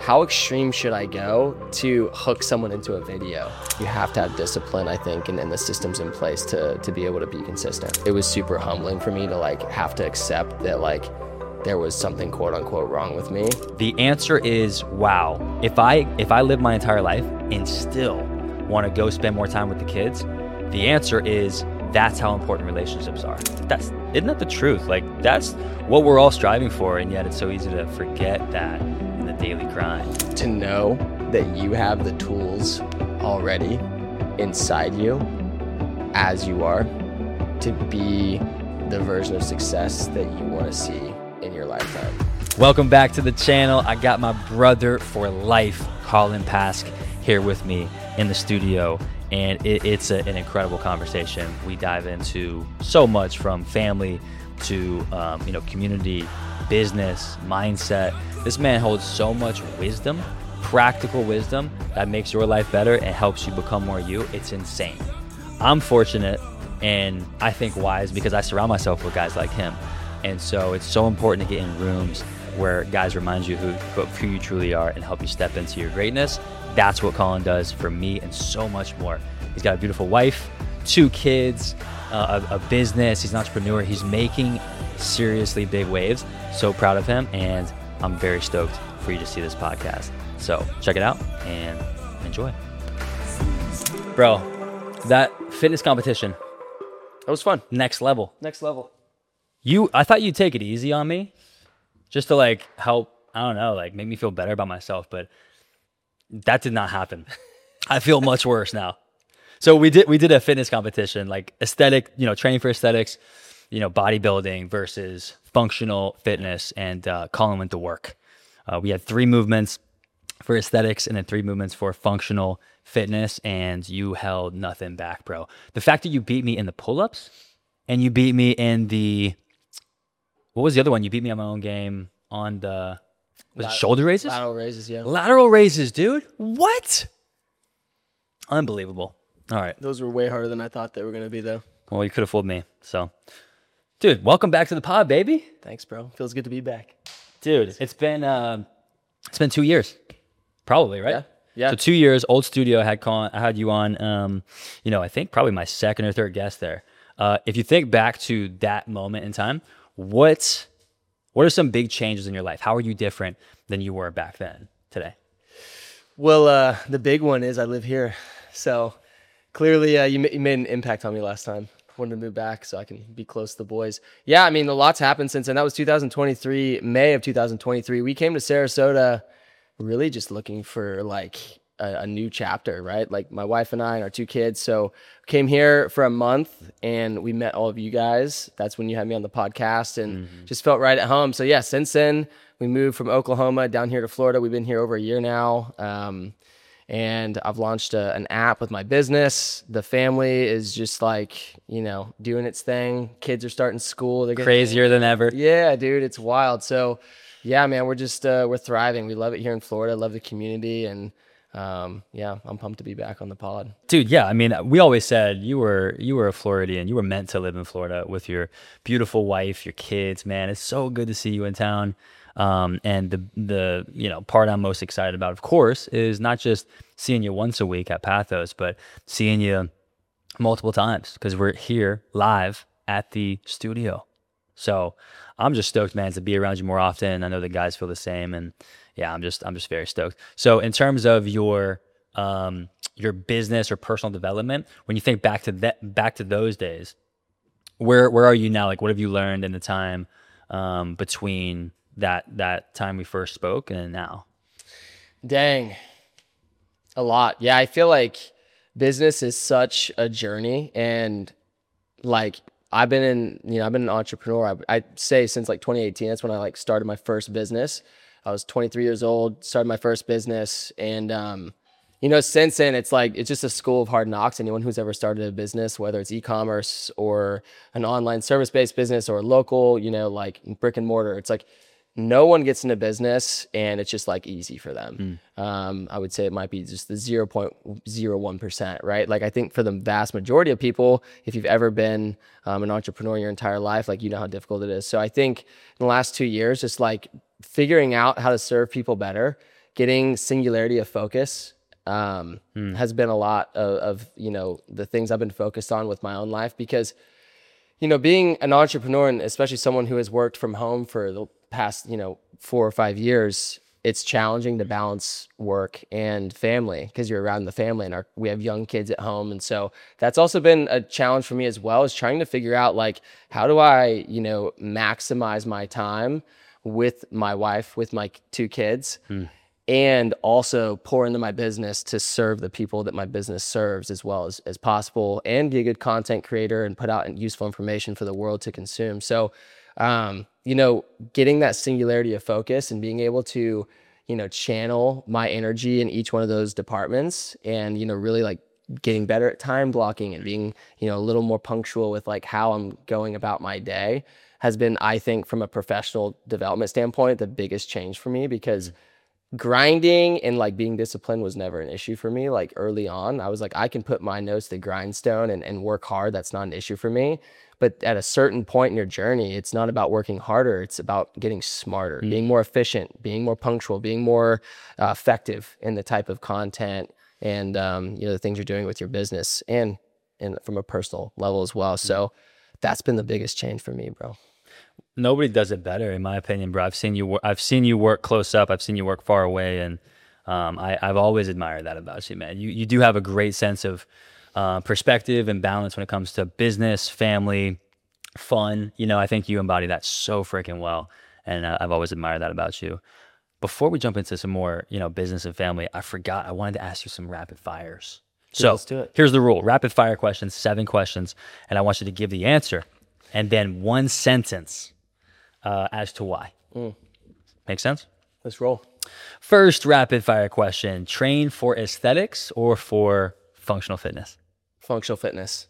how extreme should I go to hook someone into a video? You have to have discipline, I think, and the systems in place to be able to be consistent. It was super humbling for me to like have to accept that like there was something quote unquote wrong with me. The answer is wow. If I live my entire life and still want to go spend more time with the kids, the answer is that's how important relationships are. Isn't that the truth? Like that's what we're all striving for, and yet it's so easy to forget that in the daily grind. To know that you have the tools already inside you as you are to be the version of success that you want to see in your lifetime. Welcome back to the channel. I got my brother for life, Colin Pask, here with me in the studio, and it's an incredible conversation. We dive into so much from family to community, business, mindset. This man holds so much wisdom, practical wisdom that makes your life better and helps you become more you. It's insane. I'm fortunate and I think wise because I surround myself with guys like him. And so it's so important to get in rooms where guys remind you who you truly are and help you step into your greatness. That's what Colin does for me and so much more. He's got a beautiful wife, 2 kids, a business. He's an entrepreneur. He's making seriously big waves. So proud of him. And I'm very stoked for you to see this podcast. So check it out and enjoy. Bro, that fitness competition, That was fun. next level. Next level. I thought you'd take it easy on me just to like help, I don't know, like make me feel better about myself, but that did not happen. I feel much worse now. So we did a fitness competition, like aesthetic, training for aesthetics, bodybuilding versus functional fitness, and Colin went to work. We had 3 movements for aesthetics and then 3 movements for functional fitness, and you held nothing back, bro. The fact that you beat me in the pull-ups and you beat me in what was the other one? You beat me on my own game on the shoulder raises? Lateral raises, yeah. Lateral raises, dude. What? Unbelievable. All right. Those were way harder than I thought they were going to be, though. Well, you could have fooled me. So, dude, welcome back to the pod, baby. Thanks, bro. Feels good to be back. Dude, it's been 2 years, probably, right? Yeah. So 2 years, old studio. I had you on. I think probably my second or third guest there. If you think back to that moment in time, what are some big changes in your life? How are you different than you were back then today? Well, the big one is I live here. So clearly you made an impact on me last time. Wanted to move back so I can be close to the boys. Yeah, I mean, a lot's happened since then. That was 2023, May of 2023. We came to Sarasota really just looking for like a new chapter, right? Like my wife and I and our 2 kids. So came here for a month and we met all of you guys. That's when you had me on the podcast and just felt right at home. So yeah, since then we moved from Oklahoma down here to Florida. We've been here over a year now. And I've launched an app with my business. The family is just like, doing its thing. Kids are starting school. They're Crazier than ever. Yeah, dude, it's wild. So yeah, man, we're just, we're thriving. We love it here in Florida. Love the community. And yeah, I'm pumped to be back on the pod. Dude, yeah, I mean, we always said you were a Floridian. You were meant to live in Florida with your beautiful wife, your kids, man. It's so good to see you in town. And the part I'm most excited about, of course, is not just seeing you once a week at Pathos, but seeing you multiple times because we're here live at the studio. So I'm just stoked, man, to be around you more often. I know the guys feel the same, and yeah, I'm just very stoked. So in terms of your business or personal development, when you think back to those days, where are you now? Like, what have you learned in the time between that time we first spoke and now? Dang, a lot. Yeah, I feel like business is such a journey, and like I've been an entrepreneur. I'd say since like 2018. That's when I like started my first business. I was 23 years old, started my first business, and since then it's just a school of hard knocks. Anyone who's ever started a business, whether it's e-commerce or an online service-based business or local, like brick and mortar, it's like no one gets into business and it's just like easy for them. I would say it might be just the 0.01%, right? Like I think for the vast majority of people, if you've ever been an entrepreneur your entire life, like how difficult it is. So I think in the last 2 years, just like figuring out how to serve people better, getting singularity of focus has been a lot of, you know, the things I've been focused on with my own life, because, you know, being an entrepreneur, and especially someone who has worked from home for the past, you know, 4 or 5 years, it's challenging to balance work and family because you're around the family, and we have young kids at home. And so that's also been a challenge for me as well, is trying to figure out, like, how do I, you know, maximize my time with my wife, with my 2 kids, and also pour into my business to serve the people that my business serves as well as possible, and be a good content creator and put out useful information for the world to consume. So, you know, getting that singularity of focus and being able to, you know, channel my energy in each one of those departments, and, you know, really like getting better at time blocking and being, you know, a little more punctual with like how I'm going about my day has been, I think, from a professional development standpoint, the biggest change for me, because grinding and like being disciplined was never an issue for me. Like early on, I was like, I can put my nose to the grindstone and work hard. That's not an issue for me. But at a certain point in your journey, it's not about working harder. It's about getting smarter, being more efficient, being more punctual, being more effective in the type of content and, you know, the things you're doing with your business, and from a personal level as well. So that's been the biggest change for me, bro. Nobody does it better, in my opinion, bro. I've seen you work close up. I've seen you work far away, and I've always admired that about you, man. You do have a great sense of perspective and balance when it comes to business, family, fun. You know, I think you embody that so freaking well, and I've always admired that about you. Before we jump into some more, you know, business and family, I wanted to ask you some rapid fires. So let's do it. Here's the rule: rapid fire questions, 7 questions, and I want you to give the answer, and then 1 sentence as to why. Make sense? Let's roll. First rapid fire question: train for aesthetics or for functional fitness? Functional fitness.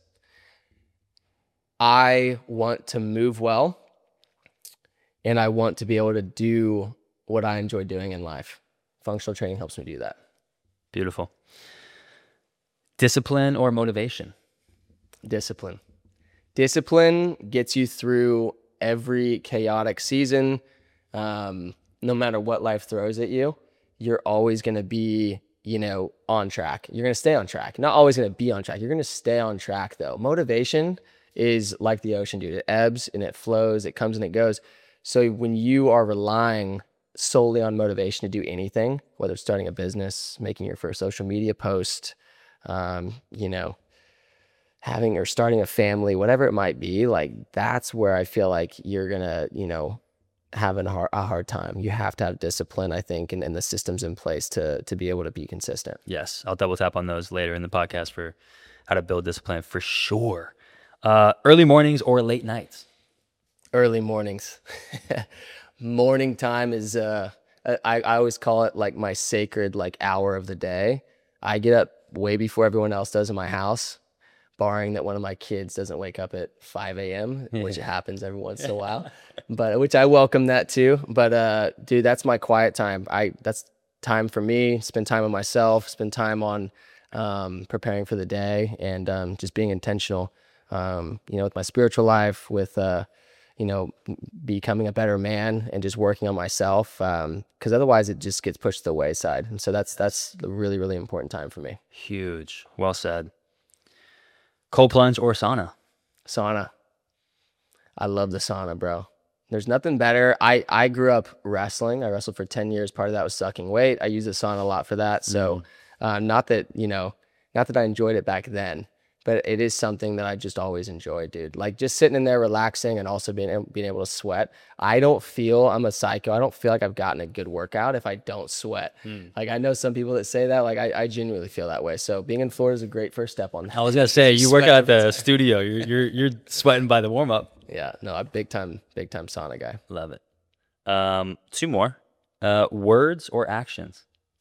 I want to move well, and I want to be able to do what I enjoy doing in life. Functional training helps me do that. Beautiful. Discipline or motivation? Discipline. Discipline gets you through every chaotic season. No matter what life throws at you, you're always going to be, you know, on track. You're going to stay on track. Not always going to be on track. You're going to stay on track, though. Motivation is like the ocean, dude. It ebbs and it flows. It comes and it goes. So when you are relying solely on motivation to do anything, whether it's starting a business, making your first social media post, you know, having or starting a family, whatever it might be, like that's where I feel like you're gonna, you know, have a hard time. You have to have discipline, I think, and the systems in place to be able to be consistent. Yes, I'll double tap on those later in the podcast for how to build discipline for sure. Early mornings or late nights? Early mornings. Morning time is I always call it like my sacred like hour of the day. I get up way before everyone else does in my house, barring that one of my kids doesn't wake up at 5 a.m., which happens every once in a while, but which I welcome that too. But dude, that's my quiet time. That's time for me, spend time on myself, spend time on preparing for the day, and just being intentional, you know, with my spiritual life, with you know, becoming a better man and just working on myself, because otherwise it just gets pushed to the wayside. And so that's a really, really important time for me. Huge. Well said. Cold plunge or sauna? Sauna. I love the sauna, bro. There's nothing better. I grew up wrestling. I wrestled for 10 years. Part of that was sucking weight. I use the sauna a lot for that. So not that I enjoyed it back then, but it is something that I just always enjoyed, dude. Like just sitting in there relaxing and also being able to sweat. I'm a psycho. I don't feel like I've gotten a good workout if I don't sweat. Like I know some people that say that, like I genuinely feel that way. So being in Florida is a great first step on that. I was gonna say, you work out at the studio. You're sweating by the warm up. Yeah, no, I'm big time sauna guy. Love it. 2 more. Words or actions?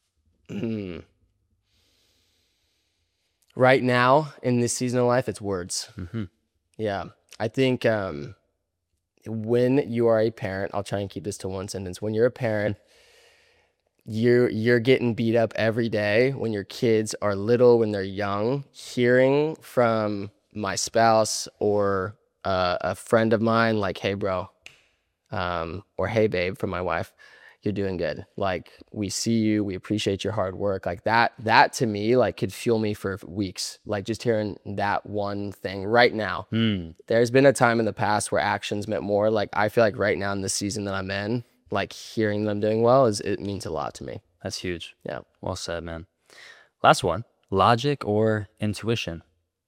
Right now in this season of life, it's words. Yeah, I think when you are a parent, I'll try and keep this to 1 sentence. When you're a parent, you're getting beat up every day when your kids are little, when they're young. Hearing from my spouse or a friend of mine, like, "Hey, bro," or "Hey, babe," from my wife, you're doing good. Like, we see you, we appreciate your hard work. Like that to me, like, could fuel me for weeks. Like, just hearing that one thing right now. There's been a time in the past where actions meant more. Like, I feel like right now in the season that I'm in, like, hearing them doing well it means a lot to me. That's huge. Yeah. Well said, man. Last one, logic or intuition?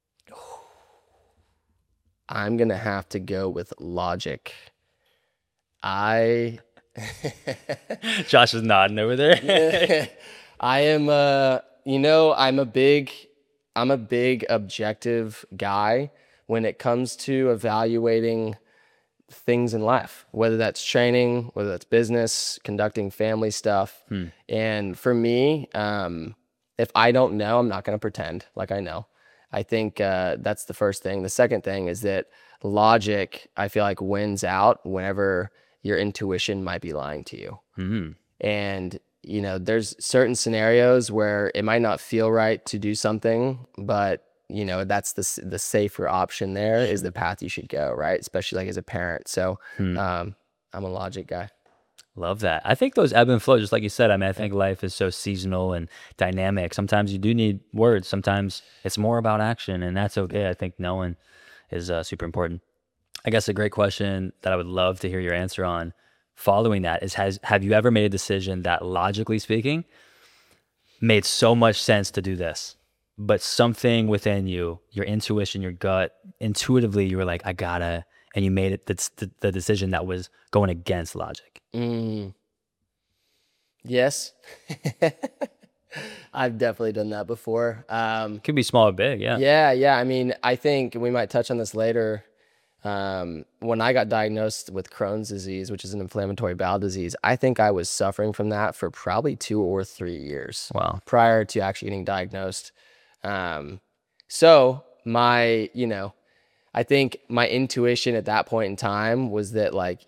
I'm going to have to go with logic. Josh is nodding over there. I am, I'm a big objective guy when it comes to evaluating things in life, whether that's training, whether that's business, conducting family stuff. And for me, if I don't know, I'm not going to pretend like I know. I think that's the first thing. The second thing is that logic, I feel like, wins out whenever your intuition might be lying to you. And, there's certain scenarios where it might not feel right to do something, but, that's the safer option there is the path you should go, right? Especially like as a parent. So I'm a logic guy. Love that. I think those ebb and flow, just like you said. I mean, I think life is so seasonal and dynamic. Sometimes you do need words. Sometimes it's more about action, and that's okay. I think knowing is super important. I guess a great question that I would love to hear your answer on following that is, have you ever made a decision that, logically speaking, made so much sense to do this, but something within you, your intuition, your gut, intuitively you were like, I gotta, and you made it the decision that was going against logic? Yes. I've definitely done that before. Could be small or big, yeah. Yeah. I mean, I think we might touch on this later. When I got diagnosed with Crohn's disease, which is an inflammatory bowel disease, I think I was suffering from that for probably 2 or 3 years. Wow. Prior to actually getting diagnosed. So I think my intuition at that point in time was that, like,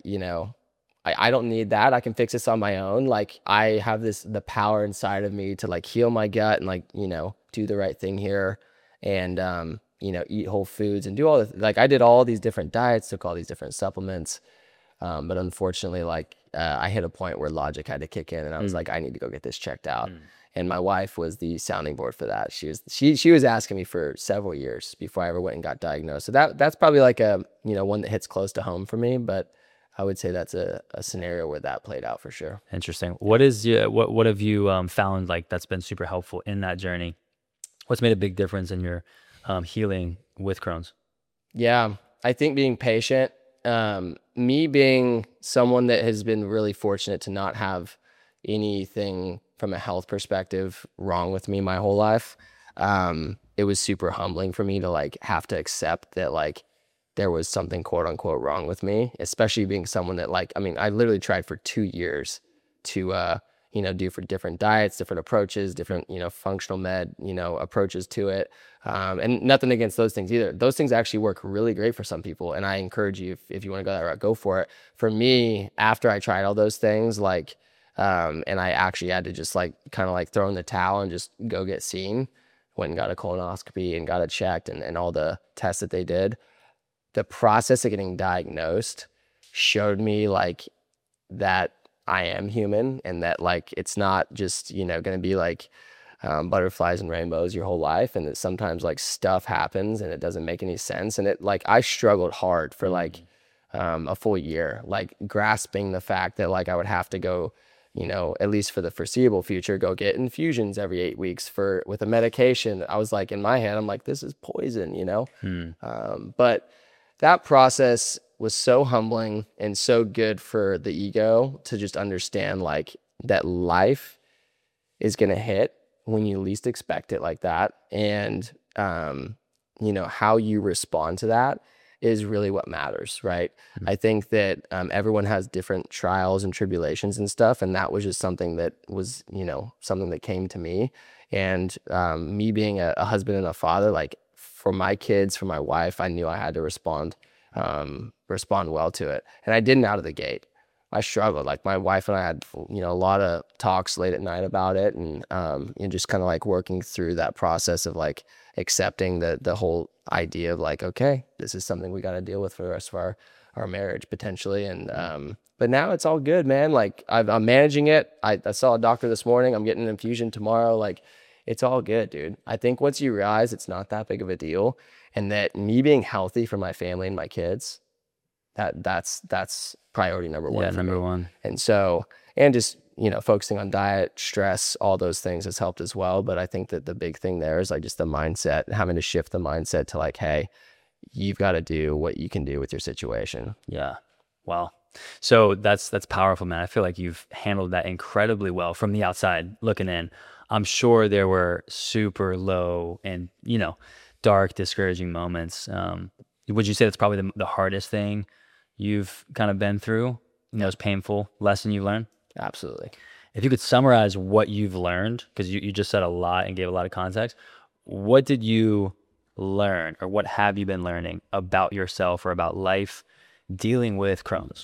I don't need that. I can fix this on my own. Like, I have the power inside of me to, like, heal my gut and, like, do the right thing here and, eat whole foods and do all the, like, I did all these different diets, took all these different supplements. But unfortunately, like, I hit a point where logic had to kick in and I was like, I need to go get this checked out. And my wife was the sounding board for that. She was asking me for several years before I ever went and got diagnosed. So that's probably like a, one that hits close to home for me, but I would say that's a scenario where that played out for sure. Interesting. What have you found, like, that's been super helpful in that journey? What's made a big difference in your healing with Crohn's? Yeah, I think being patient, me being someone that has been really fortunate to not have anything from a health perspective wrong with me my whole life. It was super humbling for me to, like, have to accept that, like, there was something quote unquote wrong with me, especially being someone that, like, I mean, I literally tried for 2 years to, do for different diets, different approaches, different, functional med, approaches to it. And nothing against those things either. Those things actually work really great for some people. And I encourage you, if you want to go that route, go for it. For me, after I tried all those things, like, and I actually had to just, like, kind of like throw in the towel and just go get seen, went and got a colonoscopy and got it checked and all the tests that they did. The process of getting diagnosed showed me, like, that I am human and that, like, it's not just, going to be like butterflies and rainbows your whole life. And that sometimes, like, stuff happens and it doesn't make any sense. And it, like, I struggled hard for like a full year, like, grasping the fact that, like, I would have to go, at least for the foreseeable future, go get infusions every 8 weeks with a medication. I was like, in my head, I'm like, this is poison, but that process was so humbling and so good for the ego to just understand, like, that life is going to hit when you least expect it, like that. And, how you respond to that is really what matters, right? I think that everyone has different trials and tribulations and stuff. And that was just something that was, something that came to me. And me being a husband and a father, like, for my kids, for my wife, I knew I had to respond well to it. And I didn't out of the gate. I struggled. Like, my wife and I had, a lot of talks late at night about it and just kind of, like, working through that process of, like, accepting the whole idea of, like, okay, this is something we got to deal with for the rest of our marriage potentially. And but now it's all good, man. Like I'm managing it. I saw a doctor this morning. I'm getting an infusion tomorrow. Like it's all good, dude. I think once you realize it's not that big of a deal, and that me being healthy for my family and my kids, that's priority number one. Yeah, number one. And so, and just, focusing on diet, stress, all those things has helped as well. But I think that the big thing there is like just the mindset, having to shift the mindset to like, hey, you've got to do what you can do with your situation. Yeah. Wow. So that's powerful, man. I feel like you've handled that incredibly well from the outside looking in. I'm sure there were super low and, dark, discouraging moments. Would you say that's probably the hardest thing you've kind of been through? It's painful lesson you learned? Absolutely. If you could summarize what you've learned, because you just said a lot and gave a lot of context, what did you learn, or what have you been learning about yourself or about life dealing with Crohn's?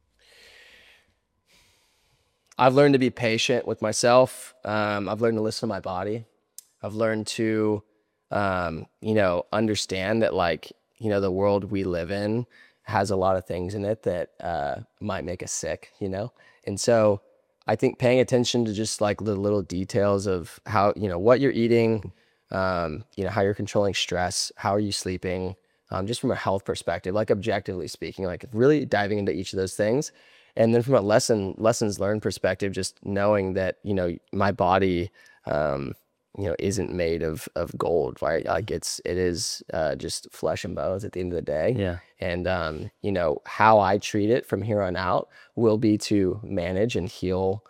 I've learned to be patient with myself. I've learned to listen to my body. I've learned to, understand that like, the world we live in has a lot of things in it that might make us sick, And so I think paying attention to just like the little details of how, what you're eating, how you're controlling stress, how are you sleeping, just from a health perspective, like objectively speaking, like really diving into each of those things. And then from a lessons learned perspective, just knowing that, my body, isn't made of gold, right? Like it is just flesh and bones at the end of the day. Yeah. And, how I treat it from here on out will be to manage and heal,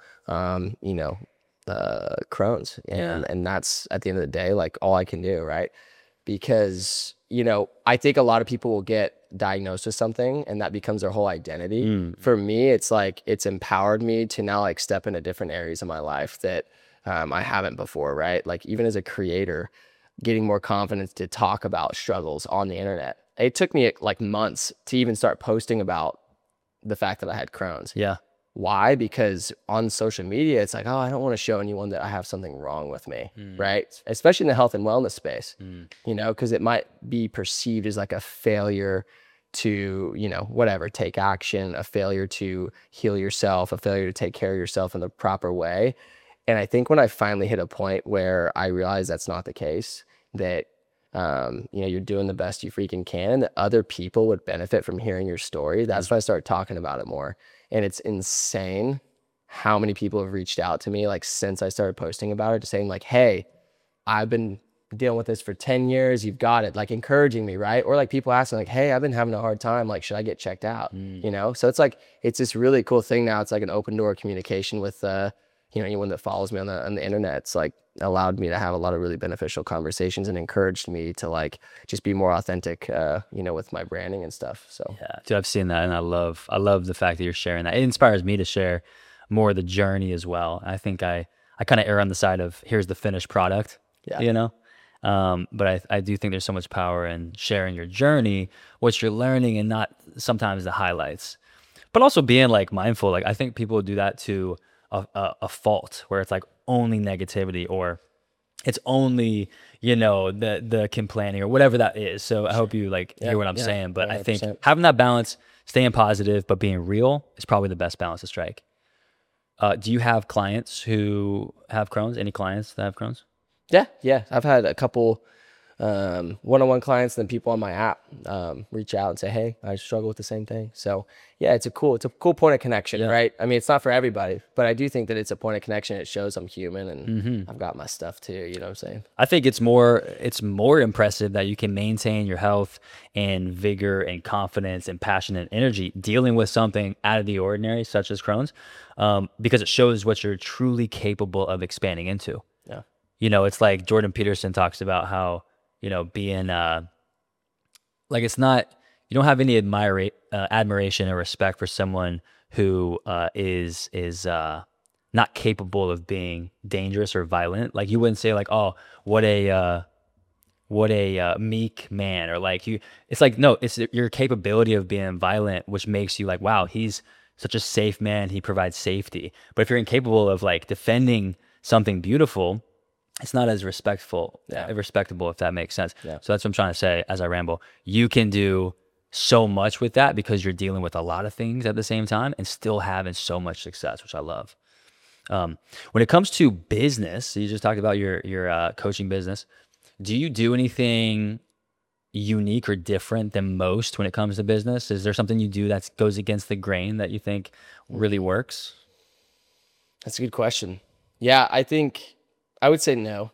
Crohn's. And that's at the end of the day, like all I can do, right? Because, I think a lot of people will get diagnosed with something and that becomes their whole identity. For me, it's like, it's empowered me to now like step into different areas of my life that I haven't before, right? Like even as a creator, getting more confidence to talk about struggles on the internet. It took me like months to even start posting about the fact that I had Crohn's. Yeah. Why? Because on social media, it's like, oh, I don't want to show anyone that I have something wrong with me, right? Especially in the health and wellness space, because it might be perceived as like a failure to, whatever, take action, a failure to heal yourself, a failure to take care of yourself in the proper way. And I think when I finally hit a point where I realized that's not the case, that, you're doing the best you freaking can, and that other people would benefit from hearing your story, that's when I started talking about it more. And it's insane how many people have reached out to me, like since I started posting about it, just saying like, hey, I've been dealing with this for 10 years. You've got it, like encouraging me. Right. Or like people asking like, hey, I've been having a hard time. Like, should I get checked out? So it's like, it's this really cool thing now. It's like an open door communication with, anyone that follows me on the internet. It's like allowed me to have a lot of really beneficial conversations and encouraged me to like just be more authentic, with my branding and stuff. So yeah, dude, I've seen that, and I love the fact that you're sharing that. It inspires me to share more of the journey as well. I think I kind of err on the side of here's the finished product, but I do think there's so much power in sharing your journey, what you're learning, and not sometimes the highlights, but also being like mindful. Like I think people do that to a fault, where it's like only negativity, or it's only, the complaining or whatever that is. So I hope you hear what I'm saying, but 100%. I think having that balance, staying positive, but being real is probably the best balance to strike. Do you have clients who have Crohn's? Any clients that have Crohn's? Yeah. I've had a couple one-on-one clients, then people on my app reach out and say, hey, I struggle with the same thing. So yeah, it's a cool point of connection, right? I mean, it's not for everybody, but I do think that it's a point of connection. It shows I'm human and I've got my stuff too, you know what I'm saying? I think it's more impressive that you can maintain your health and vigor and confidence and passion and energy dealing with something out of the ordinary, such as Crohn's, because it shows what you're truly capable of expanding into. Yeah. It's like Jordan Peterson talks about how, being it's not, you don't have any admiration or respect for someone who is not capable of being dangerous or violent. Like you wouldn't say like, oh, what a meek man, or like you. It's like, no, it's your capability of being violent, which makes you like, wow, he's such a safe man. He provides safety. But if you're incapable of like defending something beautiful, it's not as respectable, if that makes sense. Yeah. So that's what I'm trying to say as I ramble. You can do so much with that because you're dealing with a lot of things at the same time and still having so much success, which I love. When it comes to business, so you just talked about your coaching business. Do you do anything unique or different than most when it comes to business? Is there something you do that goes against the grain that you think really works? That's a good question. Yeah, I think I would say no.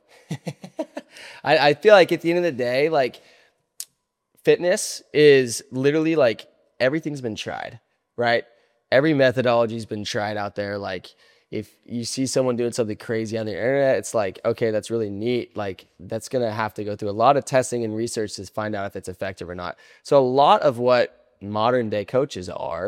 I feel like at the end of the day, like fitness is literally like everything's been tried, right? Every methodology's been tried out there. Like if you see someone doing something crazy on the internet, it's like, okay, that's really neat. Like that's going to have to go through a lot of testing and research to find out if it's effective or not. So a lot of what modern day coaches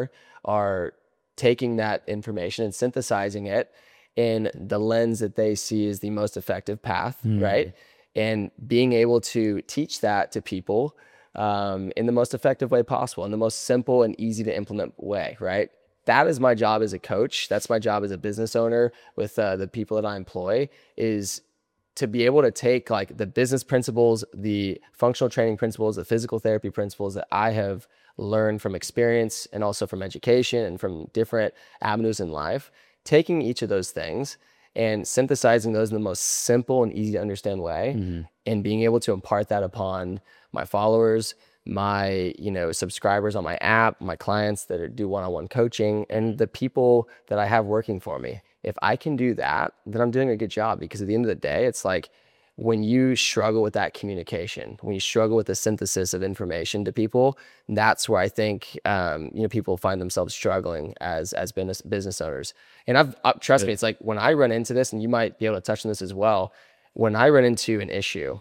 are taking that information and synthesizing it in the lens that they see as the most effective path, right? And being able to teach that to people in the most effective way possible, in the most simple and easy to implement way, right? That is my job as a coach. That's my job as a business owner with the people that I employ, is to be able to take like the business principles, the functional training principles, the physical therapy principles that I have learned from experience and also from education and from different avenues in life, taking each of those things and synthesizing those in the most simple and easy to understand way, and being able to impart that upon my followers, my subscribers on my app, my clients that do one-on-one coaching, and the people that I have working for me. If I can do that, then I'm doing a good job, because at the end of the day, it's like when you struggle with that communication, when you struggle with the synthesis of information to people, that's where I think people find themselves struggling as business owners. And trust me, it's like when I run into this, and you might be able to touch on this as well, when I run into an issue,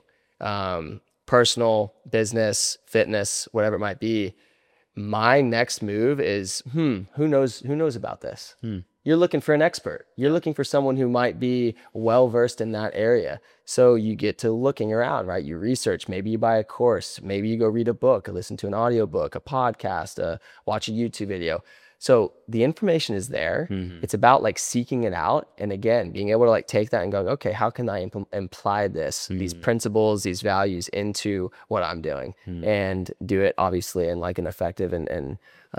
personal, business, fitness, whatever it might be, my next move is, who knows about this? You're looking for an expert. You're looking for someone who might be well-versed in that area. So you get to looking around, right? You research, maybe you buy a course, maybe you go read a book, or listen to an audiobook, a podcast, watch a YouTube video. So the information is there. It's about like seeking it out. And again, being able to like take that and going, okay, how can I apply these principles, these values into what I'm doing, and do it obviously in like an effective and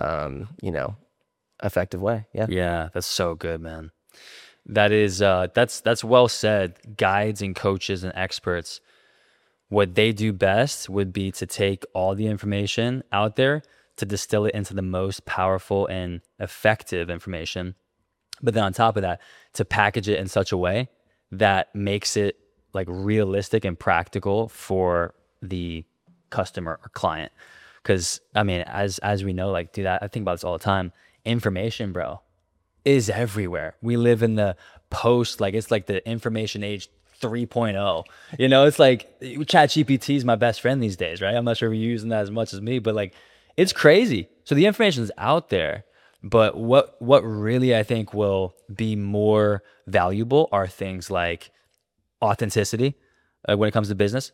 effective way. Yeah, that's so good, man. That is that's well said. Guides and coaches and experts, what they do best would be to take all the information out there, to distill it into the most powerful and effective information, but then on top of that, to package it in such a way that makes it like realistic and practical for the customer or client. Because I mean, as we know, like, dude, I think about this all the time. Information, bro, is everywhere. We live in the it's like the information age 3.0. It's like ChatGPT is my best friend these days, right? I'm not sure if you're using that as much as me, but like, it's crazy. So the information is out there, but what really I think will be more valuable are things like authenticity when it comes to business.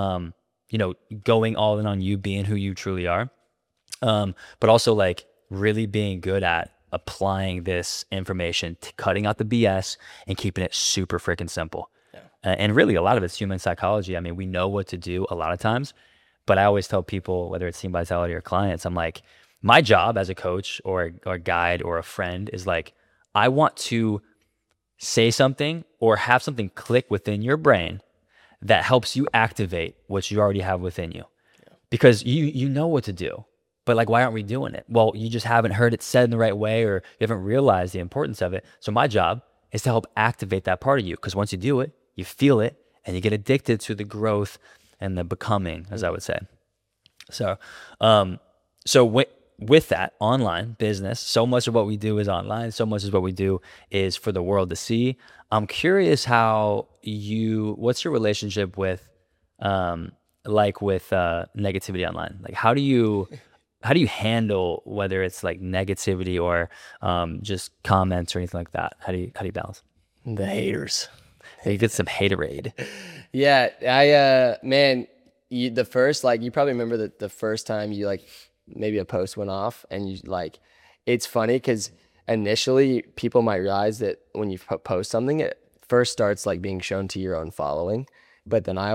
Going all in on you, being who you truly are, but also like really being good at applying this information, cutting out the BS and keeping it super freaking simple. And really a lot of it's human psychology. I mean, we know what to do a lot of times, but I always tell people, whether it's Team Vitality or clients, I'm like, my job as a coach or a guide or a friend is like, I want to say something or have something click within your brain that helps you activate what you already have within you. Because you know what to do. But like, why aren't we doing it? Well, you just haven't heard it said in the right way, or you haven't realized the importance of it. So my job is to help activate that part of you. Because once you do it, you feel it, and you get addicted to the growth and the becoming, as I would say. So, with that online business, so much of what we do is online. So much of what we do is for the world to see. I'm curious what's your relationship with, negativity online? Like, how do you handle whether it's like negativity or just comments or anything like that? How do you balance? The haters. You get some haterade. Yeah, the first, like, you probably remember the first time you like maybe a post went off, and you like, it's funny because initially people might realize that when you post something, it first starts like being shown to your own following, but then I always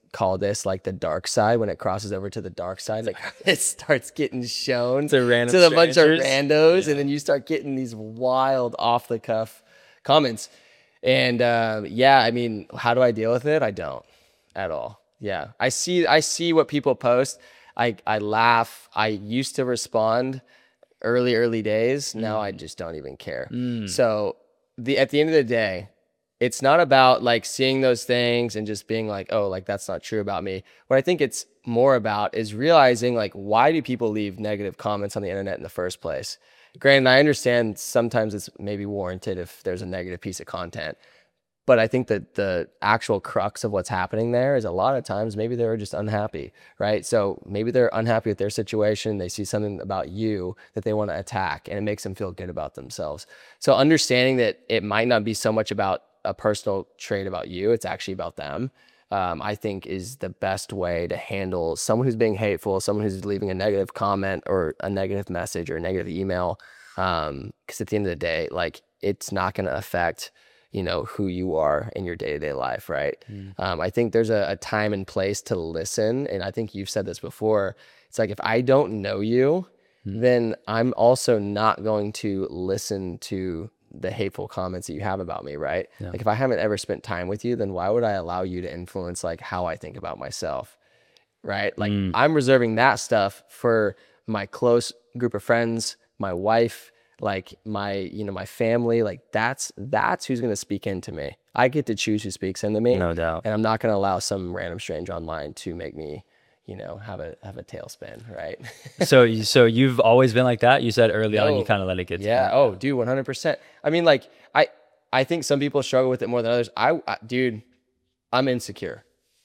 call this like the dark side. When it crosses over to the dark side, like it starts getting shown To random to a bunch of strangers. randos, and then you start getting these wild off the cuff comments. And yeah, I mean, how do I deal with it? I don't at all. Yeah, I see what people post. I laugh. I used to respond early days. Now I just don't even care. So at the end of the day, it's not about like seeing those things and just being like, oh, like that's not true about me. What I think it's more about is realizing like, why do people leave negative comments on the internet in the first place? Granted, I understand sometimes it's maybe warranted if there's a negative piece of content, but I think that the actual crux of what's happening there is a lot of times maybe they're just unhappy, right? So maybe they're unhappy with their situation. They see something about you that they want to attack, and it makes them feel good about themselves. So understanding that it might not be so much about a personal trait about you, it's actually about them, I think is the best way to handle someone who's being hateful, someone who's leaving a negative comment or a negative message or a negative email. Because at the end of the day, like it's not going to affect, you know, who you are in your day-to-day life, right? I think there's a time and place to listen. And I think you've said this before. It's like, if I don't know you, then I'm also not going to listen to the hateful comments that you have about me, right? Yeah. Like if I haven't ever spent time with you, then why would I allow you to influence like how I think about myself, right? Like I'm reserving that stuff for my close group of friends, my wife, like my, you know, my family. Like that's who's going to speak into me. I get to choose who speaks into me. No doubt. And I'm not going to allow some random stranger online to make me, you know, have a tailspin, right? So you've always been like that? You said early on you kind of let it get to you. Yeah. Oh, dude, 100%. I mean, like, I think some people struggle with it more than others. Dude, I'm insecure,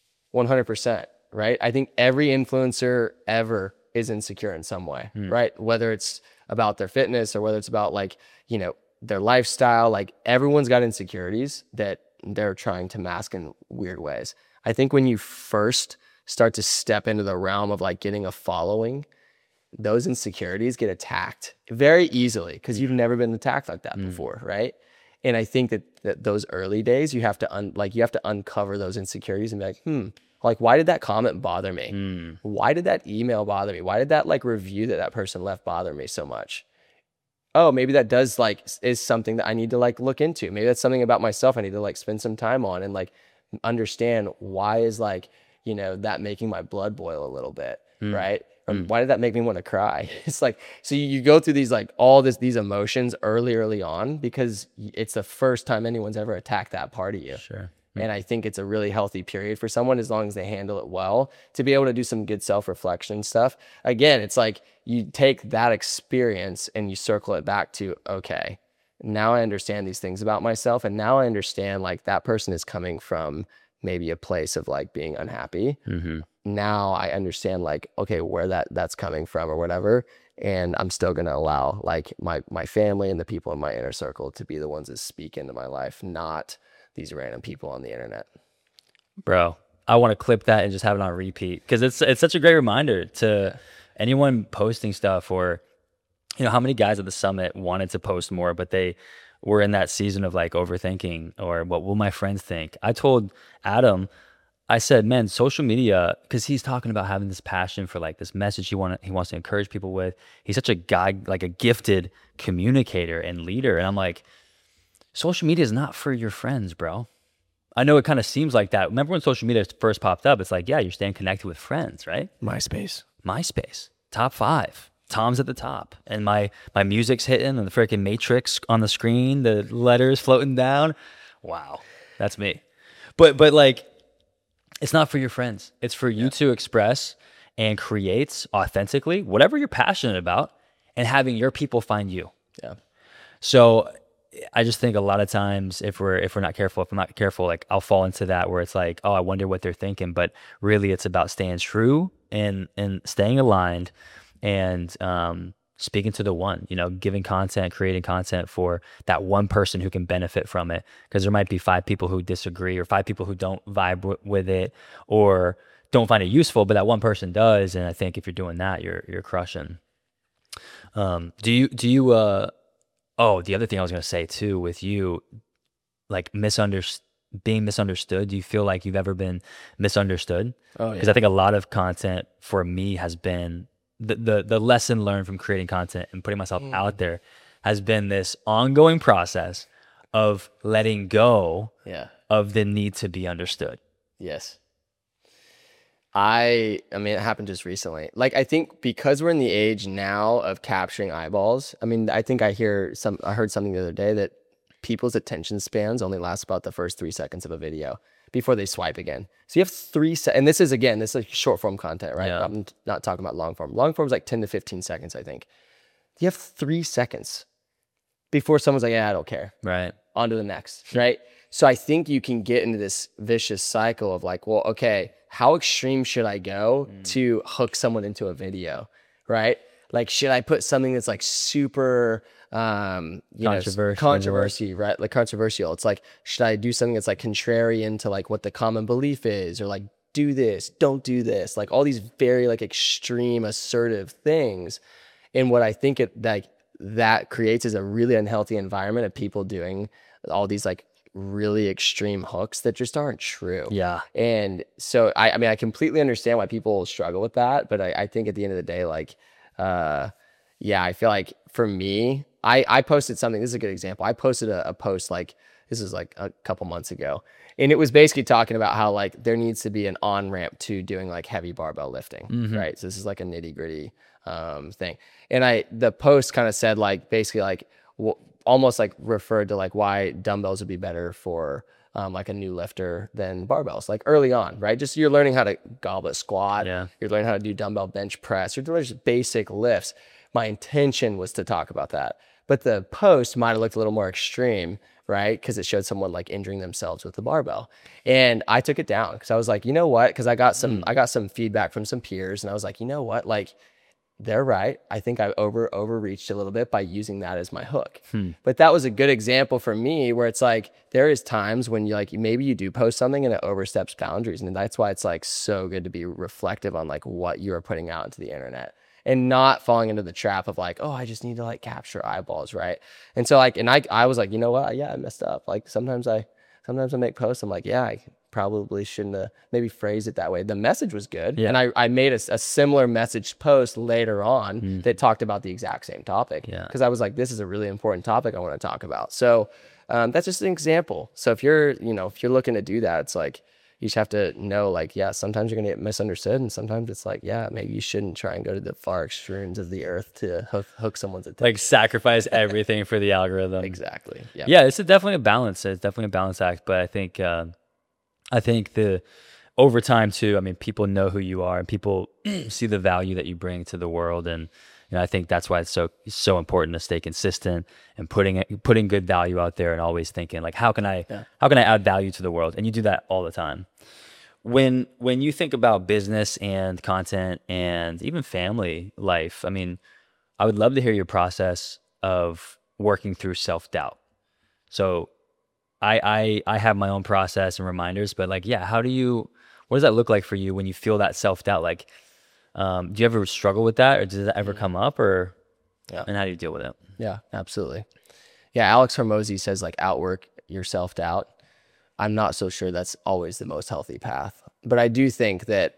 100%. Right. I think every influencer ever is insecure in some way, right? Whether it's about their fitness or whether it's about like, you know, their lifestyle, like everyone's got insecurities that they're trying to mask in weird ways. I think when you first start to step into the realm of like getting a following, those insecurities get attacked very easily because you've never been attacked like that before, right? And I think that those early days, you have to uncover those insecurities and be like, like, why did that comment bother me? Why did that email bother me? Why did that like review that person left bother me so much? Oh, maybe that does like is something that I need to like look into. Maybe that's something about myself I need to like spend some time on and like understand why is like, you know, that making my blood boil a little bit, right? Or why did that make me want to cry? It's like, so you go through these like these emotions early on because it's the first time anyone's ever attacked that part of you. Sure. And I think it's a really healthy period for someone, as long as they handle it well, to be able to do some good self-reflection stuff. Again, it's like you take that experience and you circle it back to, okay, now I understand these things about myself. And now I understand like that person is coming from maybe a place of like being unhappy. Now I understand like, okay, where that's coming from or whatever. And I'm still going to allow like my family and the people in my inner circle to be the ones that speak into my life, not these random people on the internet. Bro, I want to clip that and just have it on repeat because it's such a great reminder to anyone posting stuff, or, you know, how many guys at the summit wanted to post more, but they were in that season of like overthinking or what will my friends think? I told Adam, I said, man, social media, because he's talking about having this passion for like this message he wants to encourage people with. He's such a guy, like a gifted communicator and leader. And I'm like, social media is not for your friends, bro. I know it kind of seems like that. Remember when social media first popped up? It's like, yeah, you're staying connected with friends, right? MySpace, top 5. Tom's at the top, and my music's hitting, and the freaking Matrix on the screen, the letters floating down. Wow, that's me. But like, it's not for your friends. It's for you to express and create authentically whatever you're passionate about, and having your people find you. Yeah. So I just think a lot of times if I'm not careful, like I'll fall into that where it's like, oh, I wonder what they're thinking. But really it's about staying true and staying aligned and speaking to the one, you know, giving content, creating content for that one person who can benefit from it. Because there might be 5 people who disagree or 5 people who don't vibe with it or don't find it useful, but that one person does. And I think if you're doing that, you're crushing. Oh, the other thing I was going to say too with you, like being misunderstood. Do you feel like you've ever been misunderstood? Oh, Because yeah. I think a lot of content for me has been the lesson learned from creating content and putting myself out there has been this ongoing process of letting go Yeah. of the need to be understood. Yes. I mean, it happened just recently. Like, I think because we're in the age now of capturing eyeballs, I mean, I think I heard something the other day that people's attention spans only last about the first 3 seconds of a video before they swipe again. So you have 3 seconds, and this is like short form content, right? Yeah. I'm not talking about long form. Long form is like 10 to 15 seconds, I think. You have 3 seconds before someone's like, yeah, I don't care. Right. On to the next, right? So I think you can get into this vicious cycle of like, well, okay, how extreme should I go to hook someone into a video, right? Like, should I put something that's like super, controversy, right? Like controversial. It's like, should I do something that's like contrarian to like what the common belief is, or like do this, don't do this, like all these very like extreme assertive things. And what I think that creates is a really unhealthy environment of people doing all these like really extreme hooks that just aren't true. Yeah. And so I mean, I completely understand why people struggle with that, but I think at the end of the day, like, yeah, I feel like for me, I posted something. This is a good example. I posted a post, like, this is like a couple months ago, and it was basically talking about how like there needs to be an on-ramp to doing like heavy barbell lifting, right? So this is like a nitty-gritty thing. And the post kind of said like, basically like, almost like referred to like why dumbbells would be better for like a new lifter than barbells, like early on, right? Just you're learning how to goblet squat, Yeah. you're learning how to do dumbbell bench press, you're doing just basic lifts. My intention was to talk about that, but the post might have looked a little more extreme, right? Because it showed someone like injuring themselves with the barbell, and I took it down because I was like, you know what? Because I got some feedback from some peers, and I was like, you know what? Like, they're right. I think I overreached a little bit by using that as my hook. But that was a good example for me where it's like, there is times when you like, maybe you do post something and it oversteps boundaries. And that's why it's like so good to be reflective on like what you are putting out into the internet and not falling into the trap of like, oh, I just need to like capture eyeballs. Right. And so like, and I was like, you know what? Yeah, I messed up. Like sometimes I make posts. I'm like, yeah, I probably shouldn't have maybe phrased it that way. The message was good. Yeah. And I made a similar message post later on that talked about the exact same topic. Yeah. Because I was like, this is a really important topic I want to talk about. So that's just an example. So if you're looking to do that, it's like, you just have to know like, yeah, sometimes you're going to get misunderstood. And sometimes it's like, yeah, maybe you shouldn't try and go to the far extremes of the earth to hook someone's attention. Like sacrifice everything for the algorithm. Exactly. Yeah. Yeah, it's definitely a balance. It's definitely a balance act. But I think the over time too, I mean, people know who you are and people see the value that you bring to the world. And I think that's why it's so important to stay consistent and putting good value out there and always thinking like, how can I add value to the world? And you do that all the time. When you think about business and content and even family life, I mean, I would love to hear your process of working through self-doubt. So I have my own process and reminders, but like, yeah, what does that look like for you when you feel that self-doubt? Like, do you ever struggle with that, or does that ever come up, or, and how do you deal with it? Yeah, absolutely. Yeah. Alex Hormozy says like outwork your self-doubt. I'm not so sure that's always the most healthy path, but I do think that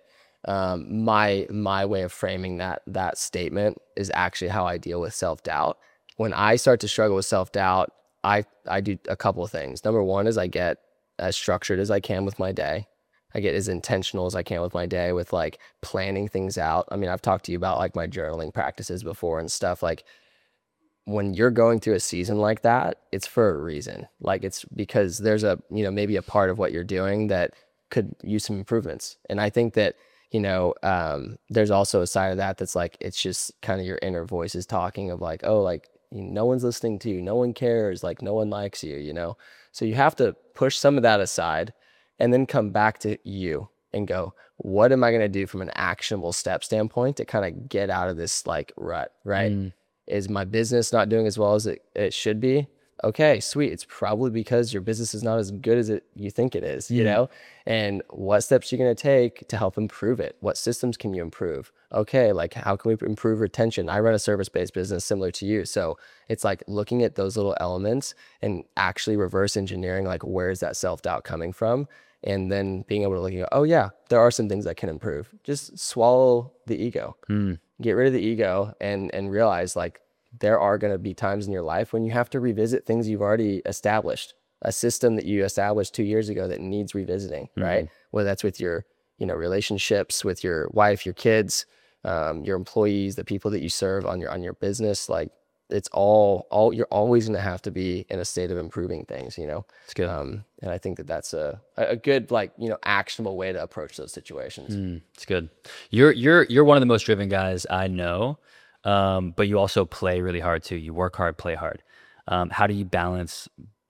my way of framing that statement is actually how I deal with self-doubt. When I start to struggle with self-doubt, I do a couple of things. Number one is I get as structured as I can with my day. I get as intentional as I can with my day with like planning things out. I mean, I've talked to you about like my journaling practices before and stuff. Like when you're going through a season like that, it's for a reason. Like it's because there's maybe a part of what you're doing that could use some improvements. And I think that, there's also a side of that that's like, it's just kind of your inner voices talking of like, oh, like, no one's listening to you. No one cares. Like no one likes you, So you have to push some of that aside and then come back to you and go, what am I going to do from an actionable step standpoint to kind of get out of this like rut, right? Is my business not doing as well as it should be? Okay, sweet. It's probably because your business is not as good as you think it is, you know? And what steps are you going to take to help improve it? What systems can you improve? Okay, like how can we improve retention? I run a service-based business similar to you. So it's like looking at those little elements and actually reverse engineering, like where is that self-doubt coming from? And then being able to look and go, oh yeah, there are some things that can improve. Just swallow the ego. Get rid of the ego and realize like there are going to be times in your life when you have to revisit things you've already established, a system that you established 2 years ago that needs revisiting, right? Whether that's with your, relationships with your wife, your kids, your employees, the people that you serve on your business. Like it's all you're always going to have to be in a state of improving things, It's good. and I think that that's a good, like, actionable way to approach those situations. It's good. You're one of the most driven guys I know. But you also play really hard too. You work hard, play hard. How do you balance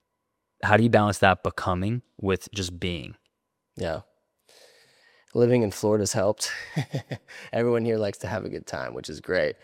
that becoming with just being? Yeah. Living in Florida's helped. Everyone here likes to have a good time, which is great.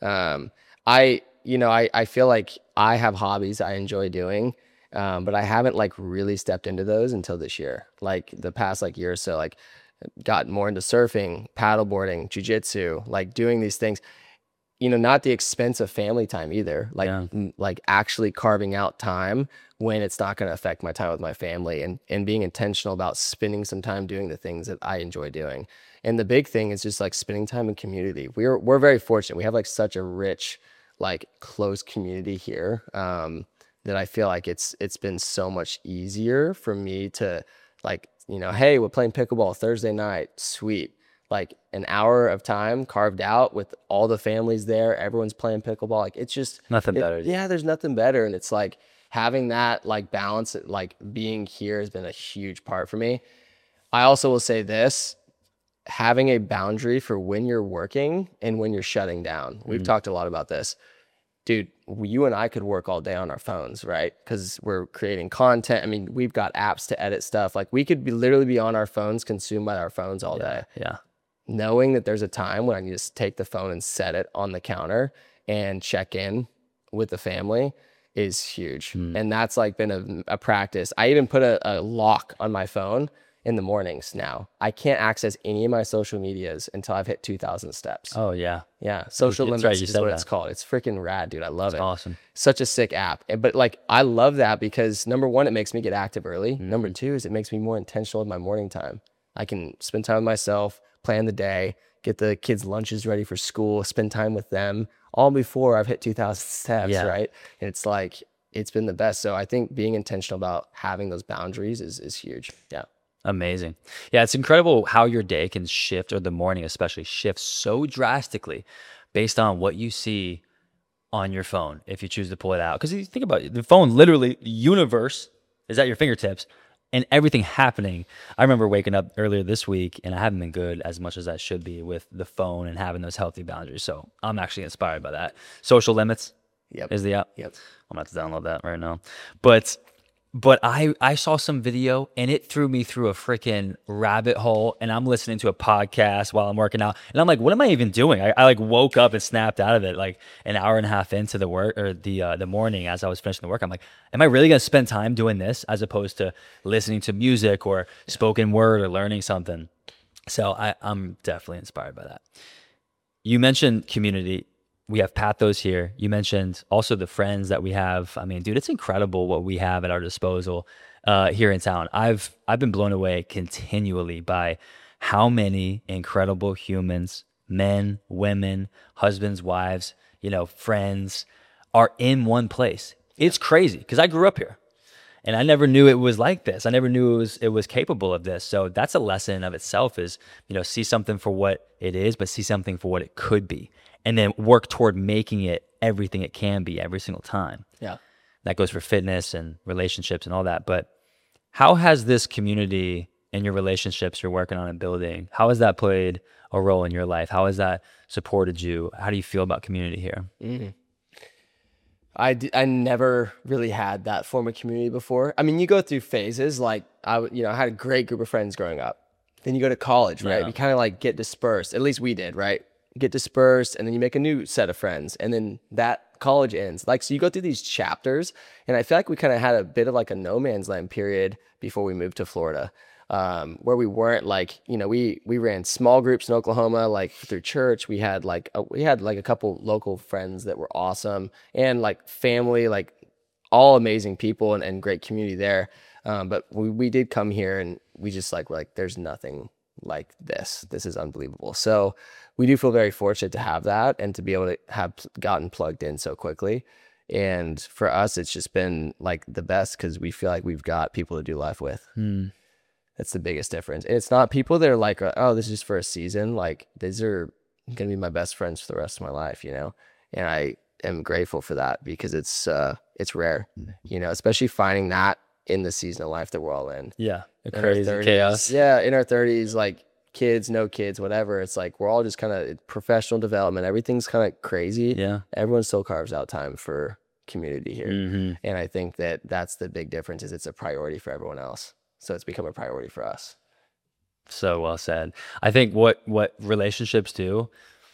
I feel like I have hobbies I enjoy doing, but I haven't like really stepped into those until this year. Like the past like year or so, like got more into surfing, paddleboarding, jujitsu, like doing these things. Not the expense of family time either. Like, like actually carving out time when it's not going to affect my time with my family, and being intentional about spending some time doing the things that I enjoy doing. And the big thing is just like spending time in community. We're very fortunate. We have like such a rich, like close community here, that I feel like it's been so much easier for me to like, hey, we're playing pickleball Thursday night. Sweet. Like an hour of time carved out with all the families there, everyone's playing pickleball. Like it's just Nothing better. Yeah, there's nothing better. And it's like having that like balance, like being here has been a huge part for me. I also will say this, having a boundary for when you're working and when you're shutting down. We've talked a lot about this. Dude, you and I could work all day on our phones, right? Because we're creating content. I mean, we've got apps to edit stuff. Like we could literally be on our phones, consumed by our phones all day. Yeah. Knowing that there's a time when I need to take the phone and set it on the counter and check in with the family is huge. And that's like been a practice. I even put a lock on my phone in the mornings now. I can't access any of my social medias until I've hit 2,000 steps. Oh yeah. Yeah. Social That's limits right, you is said what that. it's called. It's freaking rad, dude. I love it. Awesome. Such a sick app. But like, I love that because number one, it makes me get active early. Number two is it makes me more intentional with my morning time. I can spend time with myself, plan the day, get the kids' lunches ready for school, spend time with them, all before I've hit 2,000 steps, right? And it's like, it's been the best. So I think being intentional about having those boundaries is huge. Yeah. Amazing. Yeah, it's incredible how your day can shift, or the morning especially, shift so drastically based on what you see on your phone if you choose to pull it out. Because if you think about it, the phone, literally, the universe is at your fingertips. And everything happening. I remember waking up earlier this week, and I haven't been good as much as I should be with the phone and having those healthy boundaries. So I'm actually inspired by that. Social Limits is the app. Yep. I'm going to have to download that right now. But I saw some video, and it threw me through a freaking rabbit hole, and I'm listening to a podcast while I'm working out, and I'm like, what am I even doing? I like woke up and snapped out of it like an hour and a half into the work, or the morning as I was finishing the work. I'm like, am I really gonna spend time doing this as opposed to listening to music or spoken word or learning something? So I'm definitely inspired by that. You mentioned community. We have Pathos here. You mentioned also the friends that we have. I mean, dude, it's incredible what we have at our disposal here in town. I've been blown away continually by how many incredible humans, men, women, husbands, wives, friends, are in one place. It's crazy because I grew up here, and I never knew it was like this. I never knew it was capable of this. So that's a lesson of itself. Is see something for what it is, but see something for what it could be. And then work toward making it everything it can be every single time. Yeah. That goes for fitness and relationships and all that. But how has this community and your relationships you're working on and building, how has that played a role in your life? How has that supported you? How do you feel about community here? Mm-hmm. I never really had that form of community before. I mean, you go through phases. Like I had a great group of friends growing up. Then you go to college, right? Yeah. You kind of like get dispersed. At least we did, right? Get dispersed, and then you make a new set of friends, and then that college ends. Like, so you go through these chapters, and I feel like we kind of had a bit of like a no man's land period before we moved to Florida, where we weren't like, you know, we ran small groups in Oklahoma, like through church. We had like a couple local friends that were awesome, and like family, like all amazing people and great community there. But we did come here, and we just like, we're like, there's nothing like this. This is unbelievable. So we do feel very fortunate to have that and to be able to have gotten plugged in so quickly. And for us, it's just been like the best because we feel like we've got people to do life with. That's the biggest difference. And it's not people that are like, oh, this is just for a season. Like, these are going to be my best friends for the rest of my life, you know? And I am grateful for that because it's rare, you know, especially finding that in the season of life that we're all in. Yeah. The In our crazy 30s. chaos. Yeah. In our 30s, like kids, no kids, whatever. It's like, we're all just kind of professional development. Everything's kind of crazy. Yeah. Everyone still carves out time for community here. Mm-hmm. And I think that that's the big difference is it's a priority for everyone else. So it's become a priority for us. So well said. I think what relationships do,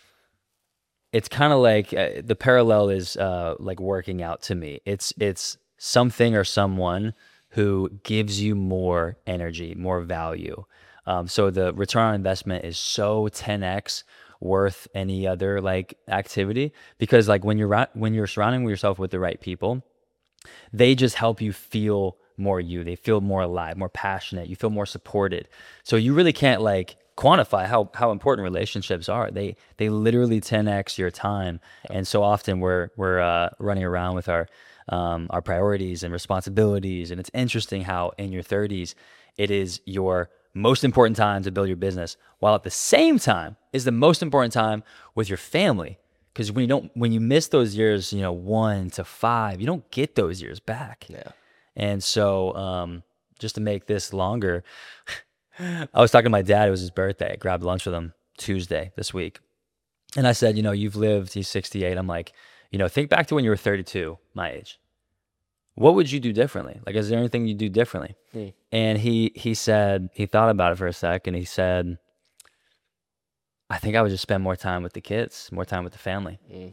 it's kind of like the parallel is like working out to me. It's something or someone who gives you more energy, more value. So the return on investment is so 10x worth any other like activity because like when you're surrounding yourself with the right people, they just help you feel more you. They feel more alive, more passionate. You feel more supported. So you really can't like quantify how important relationships are. They literally 10x your time. And so often we're running around with our priorities and responsibilities. And it's interesting how in your 30s, it is your most important time to build your business, while at the same time is the most important time with your family. Because when you miss those years, 1 to 5, you don't get those years back. Yeah. And so just to make this longer, I was talking to my dad. It was his birthday. I grabbed lunch with him Tuesday this week. And I said, you've lived, he's 68. I'm like, think back to when you were 32, my age. What would you do differently? Like, is there anything you do differently? And he said, he thought about it for a sec, and he said, I think I would just spend more time with the kids, more time with the family.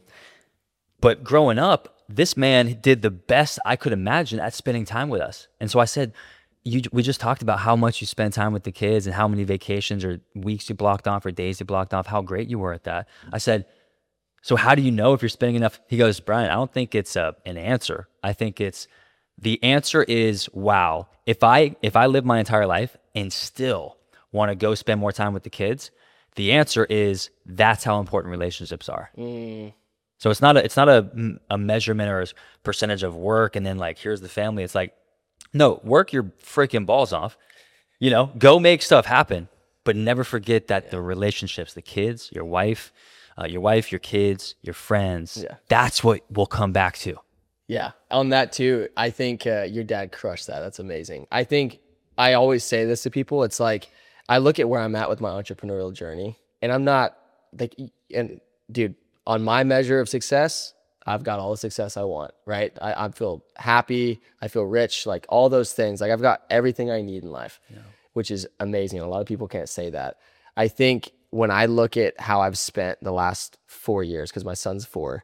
But growing up, this man did the best I could imagine at spending time with us. And so I said, we just talked about how much you spend time with the kids and how many vacations or weeks you blocked off or days you blocked off, how great you were at that. I said, so how do you know if you're spending enough? He goes, Brian, I don't think it's an answer. I think the answer is, wow, if I live my entire life and still want to go spend more time with the kids, the answer is that's how important relationships are. So it's not a measurement or a percentage of work and then like, here's the family. It's like, no, work your freaking balls off, go make stuff happen, but never forget that the relationships, the kids, your wife, your kids, your friends, that's what we'll come back to. Yeah. On that too, I think your dad crushed that. That's amazing. I think I always say this to people. It's like, I look at where I'm at with my entrepreneurial journey, and I'm not like, and dude, on my measure of success, I've got all the success I want, right? I feel happy. I feel rich, like all those things. Like I've got everything I need in life, which is amazing. A lot of people can't say that. I think when I look at how I've spent the last 4 years, because my son's 4,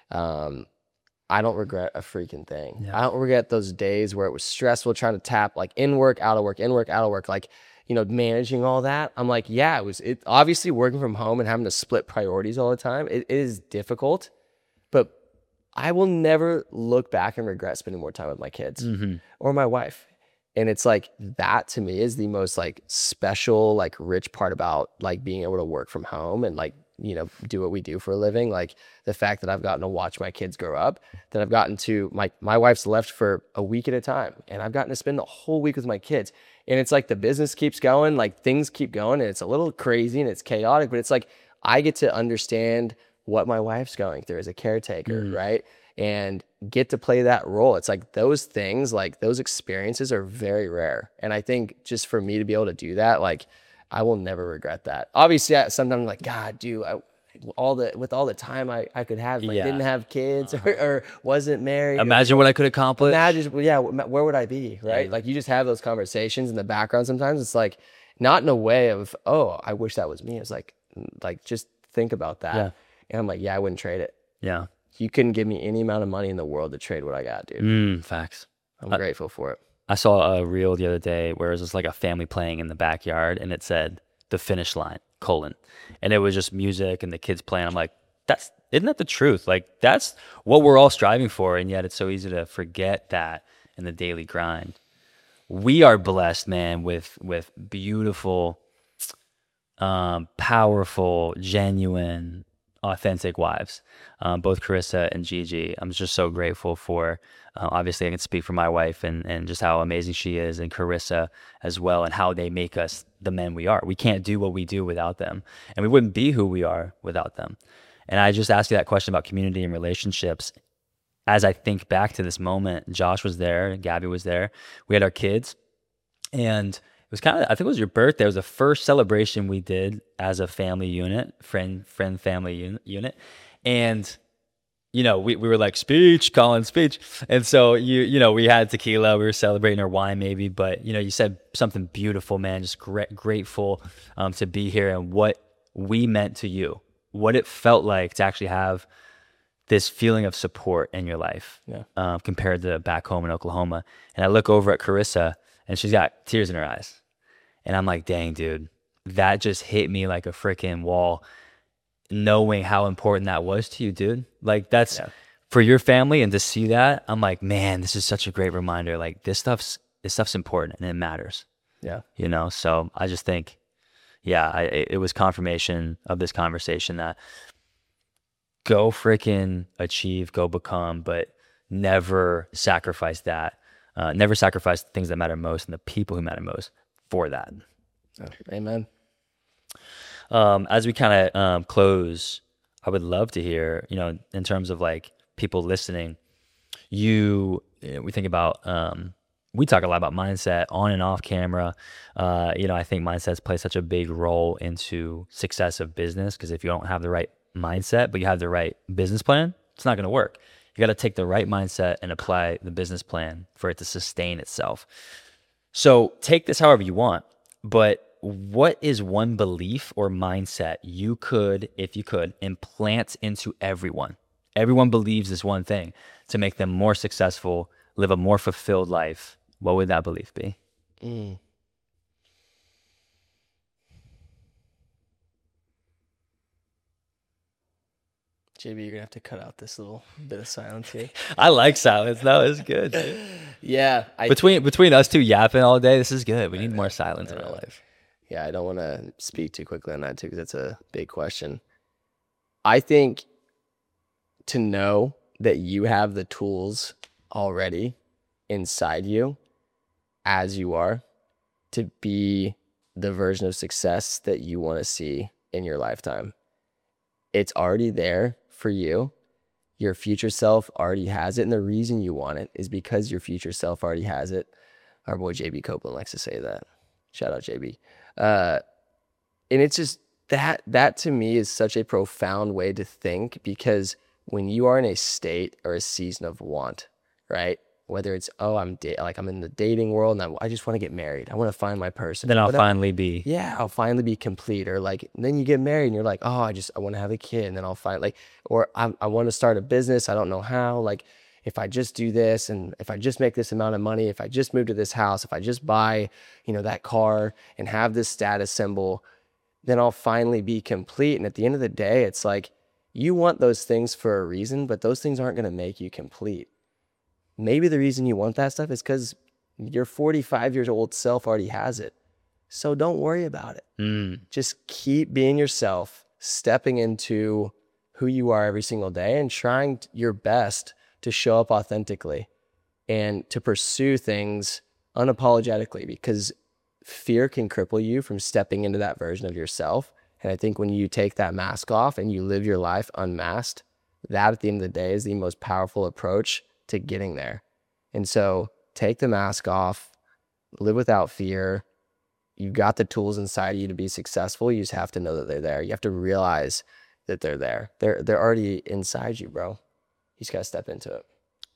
I don't regret a freaking thing. I don't regret those days where it was stressful trying to tap like in work, out of work, in work, out of work, like, managing all that. I'm like, yeah, it obviously working from home and having to split priorities all the time. It is difficult, but I will never look back and regret spending more time with my kids or my wife. And it's like, that to me is the most like special, like rich part about like being able to work from home and like, do what we do for a living. Like the fact that I've gotten to watch my kids grow up, that I've gotten to, my wife's left for a week at a time, and I've gotten to spend the whole week with my kids. And it's like the business keeps going, like things keep going, and it's a little crazy and it's chaotic, but it's like, I get to understand what my wife's going through as a caretaker, right? And get to play that role. It's like those things, like those experiences are very rare. And I think just for me to be able to do that, like I will never regret that. Obviously, sometimes I'm like, God, dude, with all the time I could have, if I didn't have kids or wasn't married. Imagine what I could accomplish. Where would I be, right? Like you just have those conversations in the background sometimes. It's like, not in a way of, oh, I wish that was me. It's like just think about that. And I'm like, I wouldn't trade it. Yeah. You couldn't give me any amount of money in the world to trade what I got, dude. Facts. I'm grateful for it. I saw a reel the other day where it was just like a family playing in the backyard, and it said the finish line, : and it was just music and the kids playing. I'm like, isn't that the truth? Like, that's what we're all striving for, and yet it's so easy to forget that in the daily grind. We are blessed, man, with beautiful, powerful, genuine, authentic wives, both Carissa and Gigi. I'm just so grateful for, obviously I can speak for my wife and just how amazing she is, and Carissa as well, and how they make us the men we are. We can't do what we do without them, and we wouldn't be who we are without them. And I just asked you that question about community and relationships. As I think back to this moment, Josh was there, Gabby was there, we had our kids, and it was kind of, I think it was your birthday. It was the first celebration we did as a family unit, friend family unit. And, you know, we were like, speech, Colin, speech. And so, you know, we had tequila, we were celebrating our wine maybe, but, you know, you said something beautiful, man, just grateful to be here, and what we meant to you, what it felt like to actually have this feeling of support in your life, compared to back home in Oklahoma. And I look over at Carissa, and she's got tears in her eyes. And I'm like, dang, dude, that just hit me like a freaking wall, knowing how important that was to you, dude. Like, that's for your family, and to see that, I'm like, man, this is such a great reminder. Like, this stuff's important, and it matters. Yeah. You know, so I just think, it was confirmation of this conversation that go freaking achieve, go become, but never sacrifice that. Never sacrifice the things that matter most and the people who matter most for that. Amen. As we kind of close, I would love to hear, you know, in terms of like people listening, we think about, we talk a lot about mindset on and off camera. You know, I think mindsets play such a big role into success of business, because if you don't have the right mindset, but you have the right business plan, it's not going to work. You got to take the right mindset and apply the business plan for it to sustain itself. So take this however you want, but what is one belief or mindset you could, if you could, implant into everyone? Everyone believes this one thing to make them more successful, live a more fulfilled life. What would that belief be? JB, you're gonna have to cut out this little bit of silence here. I like silence. No, it's good. Yeah. Between us two yapping all day, this is good. We need more silence in our life. Yeah, I don't want to speak too quickly on that too, because that's a big question. I think to know that you have the tools already inside you as you are to be the version of success that you want to see in your lifetime. It's already there for you. Your future self already has it. And the reason you want it is because your future self already has it. Our boy JB Copeland likes to say that. Shout out JB. And it's just that to me is such a profound way to think, because when you are in a state or a season of want, right? Whether it's, I'm in the dating world and I just want to get married. I want to find my person. Then I'll finally be complete. Or like, then you get married and you're like, I want to have a kid, and then I'll find or I want to start a business. I don't know how. Like, if I just do this, and if I just make this amount of money, if I just move to this house, if I just buy, that car and have this status symbol, then I'll finally be complete. And at the end of the day, it's like, you want those things for a reason, but those things aren't going to make you complete. Maybe the reason you want that stuff is because your 45-year-old self already has it. So don't worry about it. Just keep being yourself, stepping into who you are every single day, and trying your best to show up authentically and to pursue things unapologetically, because fear can cripple you from stepping into that version of yourself. And I think when you take that mask off and you live your life unmasked, that at the end of the day is the most powerful approach to getting there. And so take the mask off, live without fear. You got the tools inside of you to be successful. You just have to know that they're there. You have to realize that they're there. They're already inside you, bro. You just got to step into it.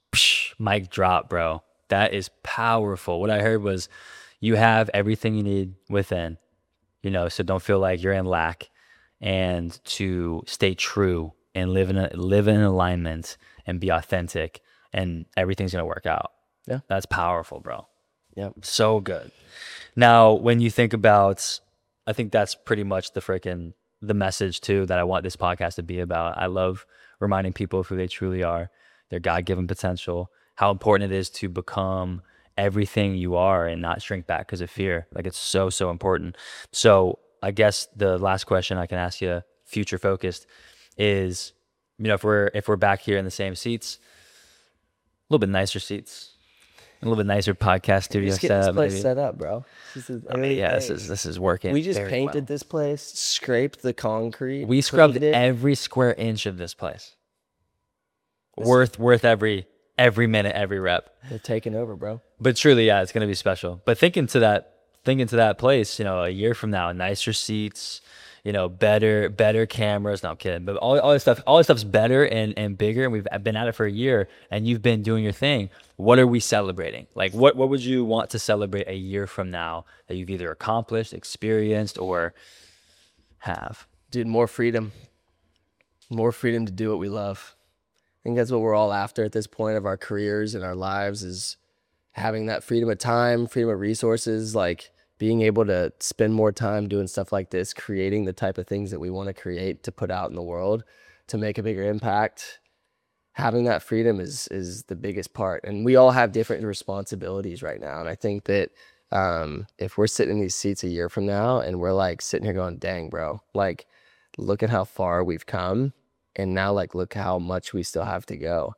Mic drop, bro. That is powerful. What I heard was you have everything you need within, so don't feel like you're in lack, and to stay true and live in alignment and be authentic, and everything's gonna work out. Yeah. That's powerful, bro. Yeah. So good. Now, when you think about, I think that's pretty much the message too that I want this podcast to be about. I love reminding people of who they truly are, their God-given potential, how important it is to become everything you are and not shrink back because of fear. Like, it's so, so important. So I guess the last question I can ask you, future focused, is, if we're back here in the same seats, a little bit nicer seats, a little bit nicer podcast studio Just get setup. this place maybe. set up, bro. This Is working. We just very painted well. this place, scraped the concrete. We scrubbed cleaned it. every square inch of this place. Worth every minute, every rep. They're taking over, bro. But truly, yeah, it's gonna be special. But thinking to that place, a year from now, nicer seats, better cameras. No, I'm kidding. But all this stuff's better and bigger. And we've been at it for a year, and you've been doing your thing. What are we celebrating? Like, what would you want to celebrate a year from now that you've either accomplished, experienced, or have? Dude, more freedom to do what we love. I think that's what we're all after at this point of our careers and our lives, is having that freedom of time, freedom of resources, like being able to spend more time doing stuff like this, creating the type of things that we want to create to put out in the world to make a bigger impact. Having that freedom is the biggest part. And we all have different responsibilities right now. And I think that if we're sitting in these seats a year from now and we're like sitting here going, dang, bro, like, look at how far we've come. And now, like, look how much we still have to go.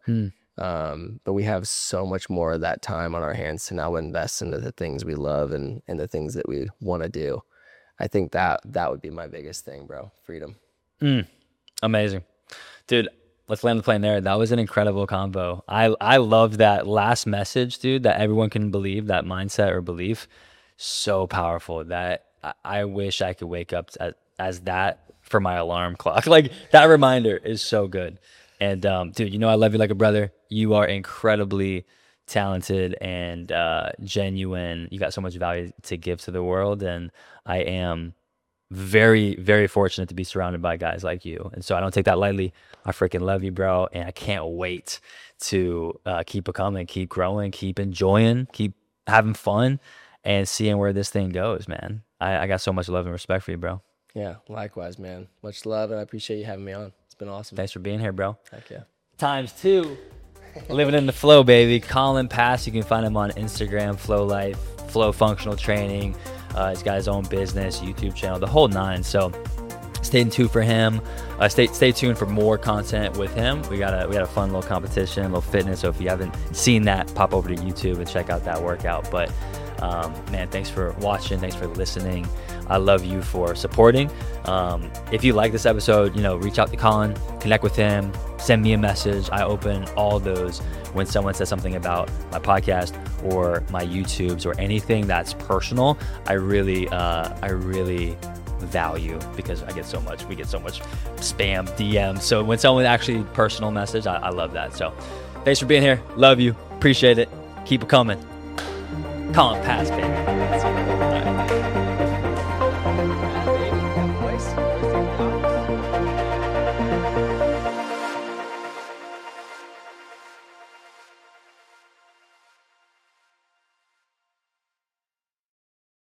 But we have so much more of that time on our hands to now invest into the things we love and the things that we want to do. I think that would be my biggest thing, bro. Freedom. Amazing. Dude, let's land the plane there. That was an incredible combo. I love that last message, dude, that everyone can believe, that mindset or belief. So powerful that I wish I could wake up as that for my alarm clock. Like, that reminder is so good. And dude, I love you like a brother. You are incredibly talented and genuine. You got so much value to give to the world, and I am very, very fortunate to be surrounded by guys like you. And so I don't take that lightly. I freaking love you, bro, and I can't wait to keep becoming, keep growing, keep enjoying, keep having fun, and seeing where this thing goes, man. I got so much love and respect for you, bro. Yeah, likewise, man. Much love, and I appreciate you having me on. It's been awesome. Thanks for being here, bro. Heck yeah. ×2. Living in the flow, baby. Colin Pass. You can find him on Instagram, Flow Life, Flow Functional Training. He's got his own business, YouTube channel, the whole nine. So stay tuned for him. Stay tuned for more content with him. We got a fun little competition, a little fitness. So if you haven't seen that, pop over to YouTube and check out that workout. But man, thanks for watching. Thanks for listening. I love you for supporting. If you like this episode, reach out to Colin, connect with him, send me a message. I open all those when someone says something about my podcast or my YouTubes or anything that's personal. I really value, because we get so much spam DMs. So when someone actually personal message, I love that. So thanks for being here. Love you. Appreciate it. Keep it coming. Colin Pass, baby.